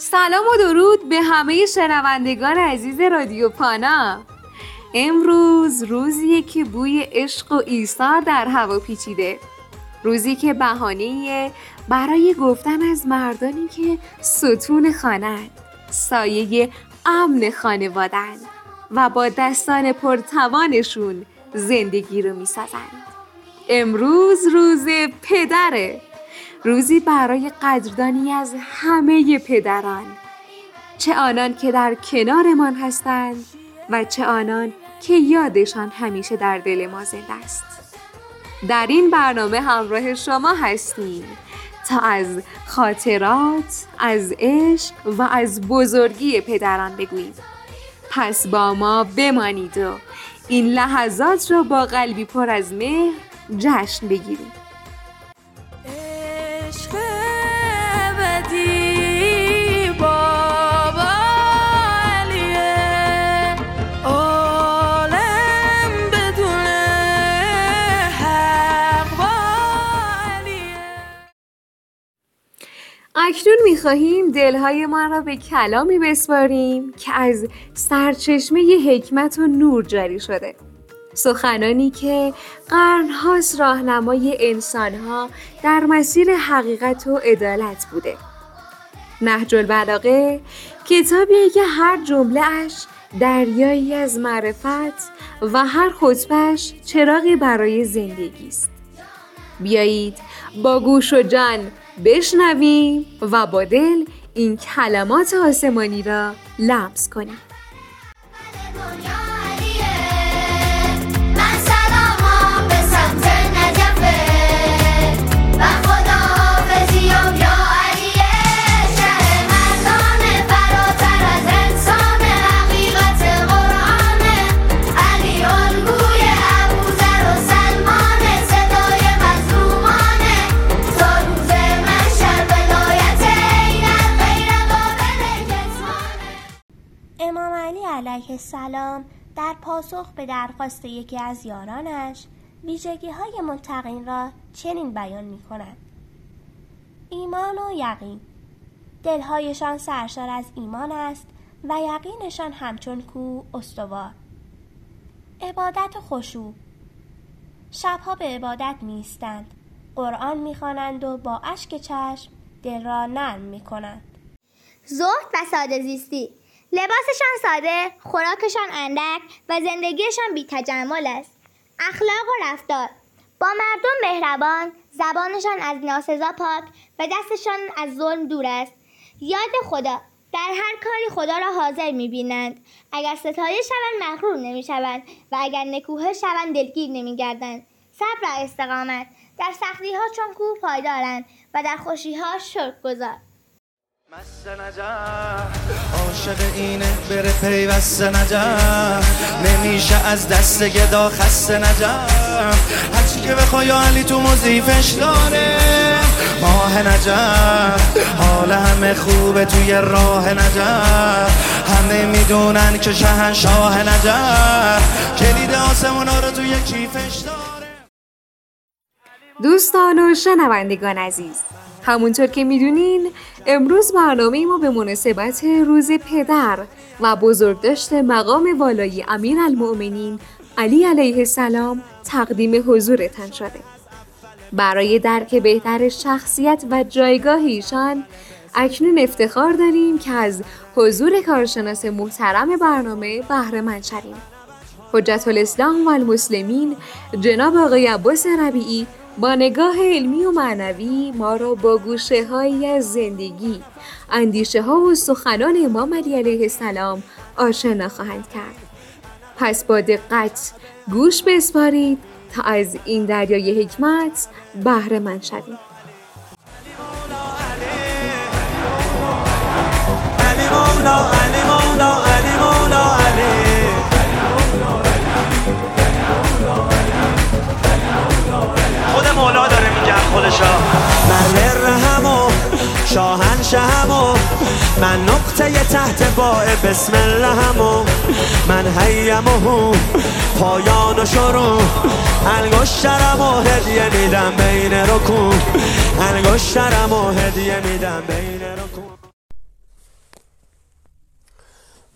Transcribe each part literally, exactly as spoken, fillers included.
سلام و درود به همه شنوندگان عزیز رادیو پانا. امروز روزیه که بوی عشق و ایثار در هوا پیچیده، روزی که بهانه‌ایه برای گفتن از مردانی که ستون خانه‌اند، سایه امن خانواده‌اند و با دستان پرتوانشون زندگی رو می‌سازند. امروز روز پدره، روزی برای قدردانی از همه پدران، چه آنان که در کنارمان هستند و چه آنان که یادشان همیشه در دل ما زنده است. در این برنامه همراه شما هستیم تا از خاطرات، از عشق و از بزرگی پدران بگوییم. پس با ما بمانید و این لحظات را با قلبی پر از مهر جشن بگیریم. عشق ابدی بابا علیه، عالم بدون حق با علیه. اکنون می‌خواهیم دلهای ما را به کلامی بسپاریم که از سرچشمه حکمت و نور جاری شده، سخنانی که قرن‌هاست راهنمای انسان‌ها در مسیر حقیقت و عدالت بوده. نهج البلاغه کتابیه که هر جمله‌اش دریایی از معرفت و هر خطبه‌اش چراغی برای زندگی است. بیایید با گوش و جان بشنویم و با دل این کلمات آسمانی را لمس کنیم. امام علی علیه السلام در پاسخ به درخواست یکی از یارانش ویژگی‌های متقین را چنین بیان می‌کند: ایمان و یقین، دل‌هایشان سرشار از ایمان است و یقینشان همچون کوه استوار. عبادت و خشوع، شبها به عبادت می‌ایستند، قرآن می‌خوانند و با اشک چشم دل را نرم می‌کنند. زهد و ساده زیستی، لباسشان ساده، خوراکشان اندک و زندگیشان بی تجمل است. اخلاق و رفتار، با مردم مهربان، زبانشان از ناسزا پاک و دستشان از ظلم دور است. یاد خدا، در هر کاری خدا را حاضر می‌بینند. اگر ستایش شوند مغرور نمی‌شوند و اگر نکوهش شوند دلگیر نمی‌گردند. صبر و استقامت، در سختی‌ها چون کوه پایدارند و در خوشی‌ها شکرگزار. مست نجف عاشق اینه بره پیوست نجف، نمیشه از دست گدا خسته نجف، هرچی که بخوای علی تو مضیفش داره. ماه نجف حال همه خوبه توی راه نجف، همه میدونن که شهنشاه نجف، کلید آسمونا رو توی کیفش داره. دوستان و شنوندگان عزیز، همونطور که میدونین امروز برنامه ما به مناسبت روز پدر و بزرگداشت مقام والای امیرالمؤمنین علی علیه السلام تقدیم حضورتان شده. برای درک بهتر شخصیت و جایگاه ایشان اکنون افتخار داریم که از حضور کارشناس محترم برنامه بهره مند شویم. حجت الاسلام و المسلمین جناب آقای عباس ربیعی با نگاه علمی و معنوی ما را با گوشه هایی از زندگی، اندیشه ها و سخنان امام علی علیه السلام آشنا خواهند کرد. پس با دقت گوش بسپارید تا از این دریای حکمت بهره مند شوید. علی مولا علی مولا علی مولا علی، خود مولا داره میگه خودشا. من رحم و شاهنشهم و من نقطه تحت باء بسم الله هم و من هیم و هم پایان و شروع، انگشترم و هدیه میدم بین رکوع، انگشترم و هدیه میدم بین رکوع.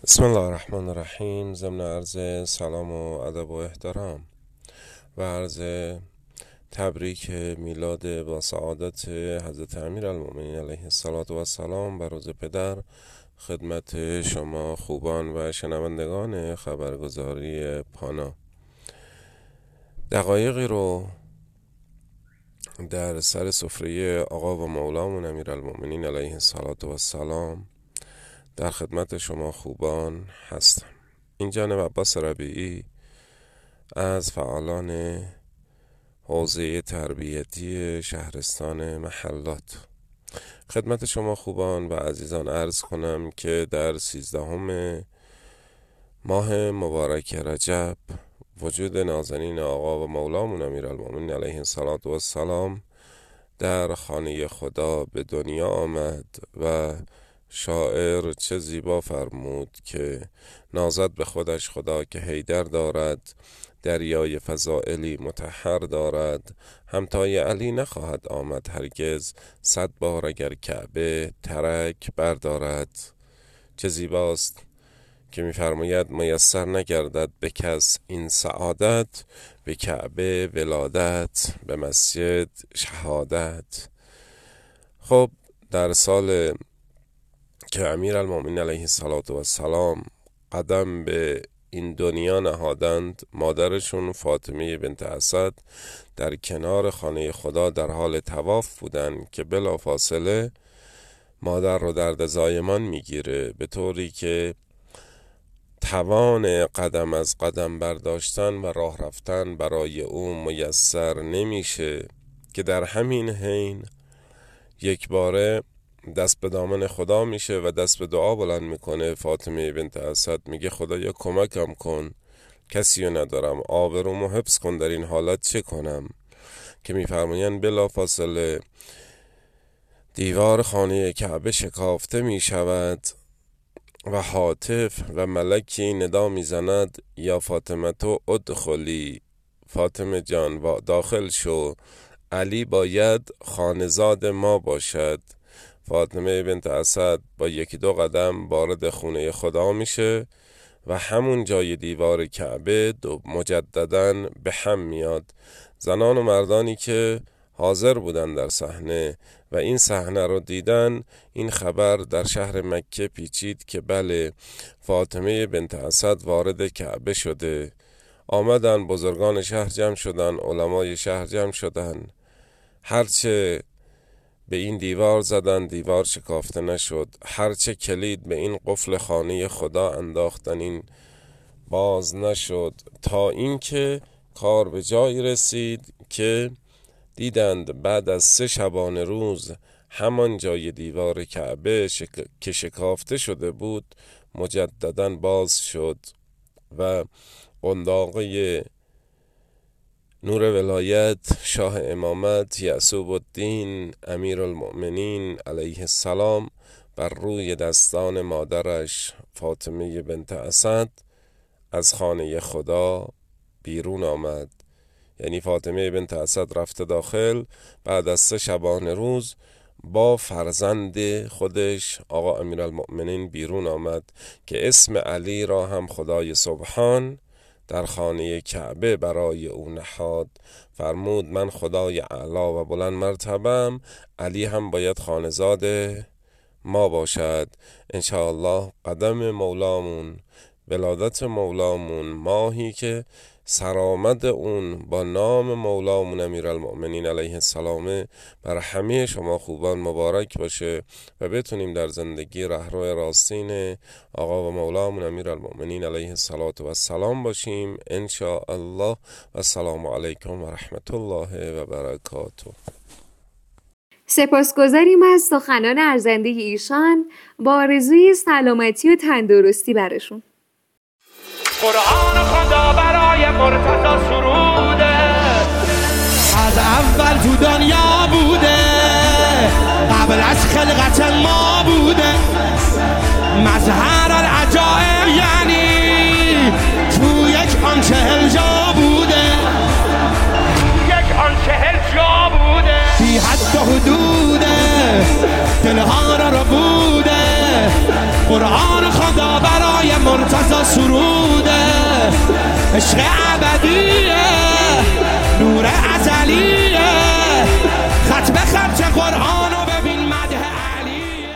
بسم الله الرحمن الرحیم. ضمن عرض سلام و ادب و احترام و عرض تبریک میلاد با سعادت حضرت امیرالمؤمنین علیه السلام بر روز پدر خدمت شما خوبان و شنوندگان خبرگزاری پانا. دقایقی رو در سر سفره آقا و مولامون امیرالمؤمنین علیه السلام در خدمت شما خوبان هستم. این جانب عباس ربیعی از فعالان حوزه تربیتی شهرستان محلات خدمت شما خوبان و عزیزان عرض کنم که در سیزدهم ماه مبارک رجب وجود نازنین آقا و مولامون امیرالمؤمنین علیه السلام در خانه خدا به دنیا آمد و شاعر چه زیبا فرمود که نازد به خودش خدا که حیدر دارد، دریای فضائلی مطهر دارد، همتای علی نخواهد آمد هرگز، صد بار اگر کعبه ترک بردارد. چه زیباست که می‌فرماید میسر نگردد به کس این سعادت، به کعبه ولادت، به مسجد شهادت. خب در سال که امیرالمؤمنین علیه السلام قدم به این دنیا نهادند، مادرشون فاطمه بنت اسد در کنار خانه خدا در حال طواف بودند که بلافاصله مادر رو درد زایمان میگیره، به طوری که توان قدم از قدم برداشتن و راه رفتن برای او میسر نمیشه که در همین حین یک باره دست به دامن خدا میشه و دست به دعا بلند میکنه. فاطمه بنت اسد میگه خدایا کمکم کن، کسی رو ندارم، آبرومو حفظ کن، در این حالت چه کنم؟ که میفرمایند بلافاصله دیوار خانه کعبه شکافته میشود و هاتف و ملکی ندا میزند یا فاطمه تو ادخلی، فاطمه جان داخل شو، علی باید خانزاد ما باشد. فاطمه بنت اسد با یکی دو قدم وارد خونه خدا میشه و همون جای دیوار کعبه دو مجدداً به هم میاد. زنان و مردانی که حاضر بودن در صحنه و این صحنه رو دیدن، این خبر در شهر مکه پیچید که بله فاطمه بنت اسد وارد کعبه شده. آمدن بزرگان شهر جمع شدن، علمای شهر جمع شدن، هرچه به این دیوار زدن دیوار شکافته نشد، هرچه کلید به این قفل خانه خدا انداختن این باز نشد، تا اینکه کار به جایی رسید که دیدند بعد از سه شبانه روز همان جای دیوار کعبه شک... که شکافته شده بود مجدداً باز شد و قنداقه نور ولایت، شاه امامت، یعصوب الدین امیرالمؤمنین علیه السلام بر روی دستان مادرش فاطمه بنت اسد از خانه خدا بیرون آمد. یعنی فاطمه بنت اسد رفته داخل، بعد از سه شبانه روز با فرزند خودش آقا امیرالمؤمنین بیرون آمد که اسم علی را هم خدای سبحان در خانه کعبه برای او نهاد. فرمود من خدای اعلا و بلند مرتبم، علی هم باید خانزاد ما باشد. انشاءالله قدم مولامون، ولادت مولامون، ماهی که سرآمد اون با نام مولامون امیرالمؤمنین علیه السلام بر همه شما خوبان مبارک باشه و بتونیم در زندگی رهرو راستین آقا و مولامون امیرالمؤمنین علیه السلام باشیم ان شاء الله. و السلام علیکم و رحمت الله و برکاته. سپاسگزاریم از سخنان ارزنده ایشان با آرزوی سلامتی و تندرستی برشون. قرآن خدا برای مرتضی سروده، از اول تو دنیا بوده، قبل از خلقت ما بوده، مظهر العجائب یعنی تو یک آن چهل جا بوده، یک آن چهل جا بوده، بی حد و حدوده، دلها را رو بوده، قرآن خدا برای مرتضی سروده، عشق ابدیه، نور ازلیه، خط به خط قرآن و ببین مدح علیه.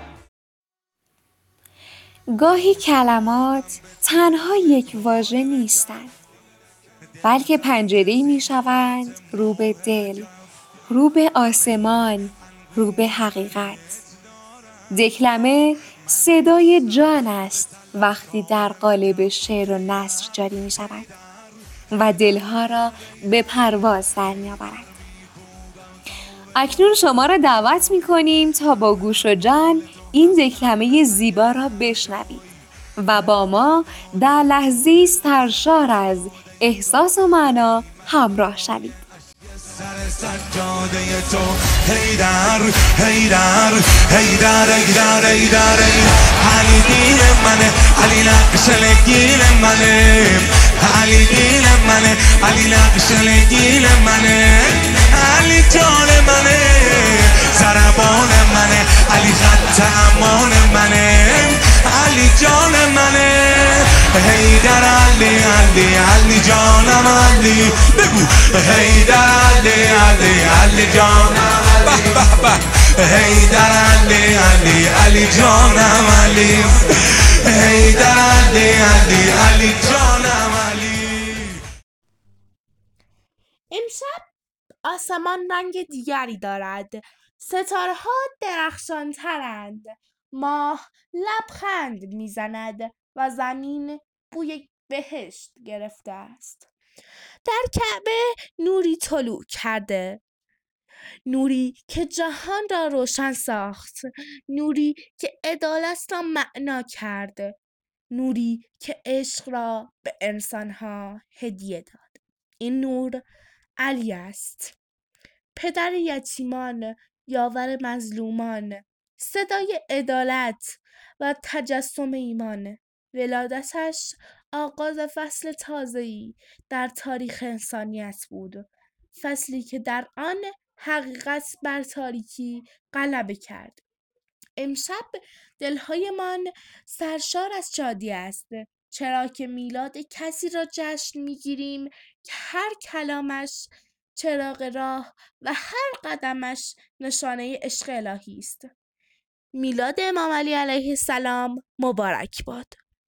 گاهی کلمات تنها یک واژه نیستند، بلکه پنجره‌ای می‌شوند رو به دل، رو به آسمان، رو به حقیقت. دکلمه صدای جان است وقتی در قالب شعر و نثر جاری می شود و دلها را به پرواز در می آورد. اکنون شما را دعوت می کنیم تا با گوش و جان این دکلمه زیبا را بشنوید و با ما در لحظه‌ای سرشار از احساس و معنا همراه شوید. سر سجاده تو هیدر هیدر هیدر هیدر هیدر علی دین منه، علی نقش لگین منه، علی دین منه، علی نقش لگین منه، علی جان منه، زربان منه، علی خط امان منه، علی جان منه، هیدر علی علی علی جانم علی، بگو هیدر علی علی علی جانم علی، به به به هیدر علی علی علی جانم علی، هیدر علی علی علی جانم علی. امشب آسمان رنگ دیگری دارد. ستاره ها درخشان ترند. ماه لبخند میزند و زمین بوی بهشت گرفته است. در کعبه نوری طلوع کرده، نوری که جهان را روشن ساخت، نوری که عدالت را معنا کرد، نوری که عشق را به انسانها هدیه داد. این نور علی است، پدر یتیمان، یاور مظلومان، صدای عدالت و تجسم ایمان. ولادتش آغاز فصل تازه‌ای در تاریخ انسانیت بود، فصلی که در آن حقیقت بر تاریکی غلبه کرد. امشب دلهایمان سرشار از شادی است، چرا که میلاد کسی را جشن میگیریم که هر کلامش چراغ راه و هر قدمش نشانه عشق الهی است. میلاد امام علی علیه السلام مبارک باد.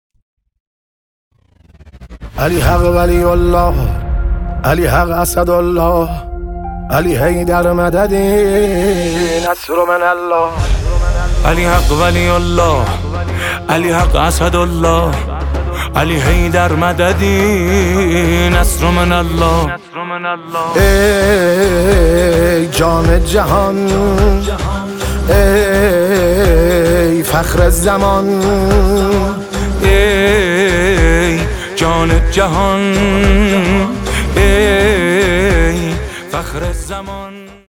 علی حق ولی الله، علی حق اسد الله، علی حیدر مددی نصر من الله، علی حق ولی الله، علی حق اسد الله، علی حیدر مددی نصر من الله. ای جام جهان، ای فخر زمان، ای جان جهان، ای فخر زمان.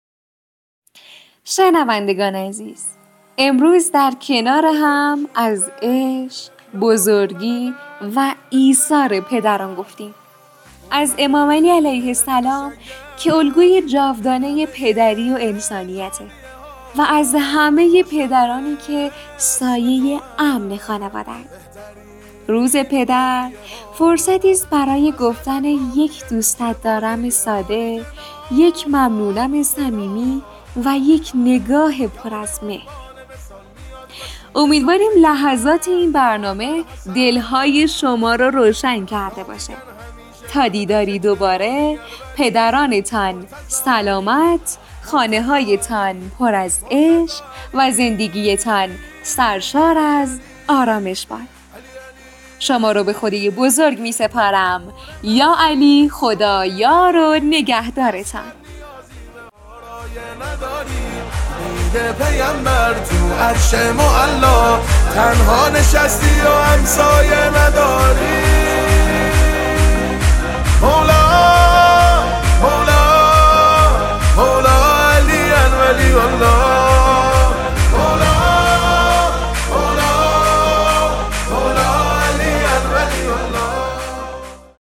شنوندگان عزیز، امروز در کنار هم از عشق، بزرگی و ایثار پدران گفتیم. از امام علی علیه السلام که الگوی جاودانه پدری و انسانیته و از همه پدرانی که سایه امن خانواده‌اند. روز پدر فرصتی است برای گفتن یک دوستت دارم ساده، یک ممنونم صمیمی و یک نگاه پر از مهر. امیدواریم لحظات این برنامه دلهای شما را روشن کرده باشه. تا دیداری دوباره، پدرانتان سلامت، خانه هایتان پر از عشق و زندگیتان سرشار از آرامش باد. شما رو به خدای بزرگ می سپارم. یا علی، خدا یار و نگهدارتان. پیامبر تو عرش معلا، تنها نشستی و همسایه نداری مولا.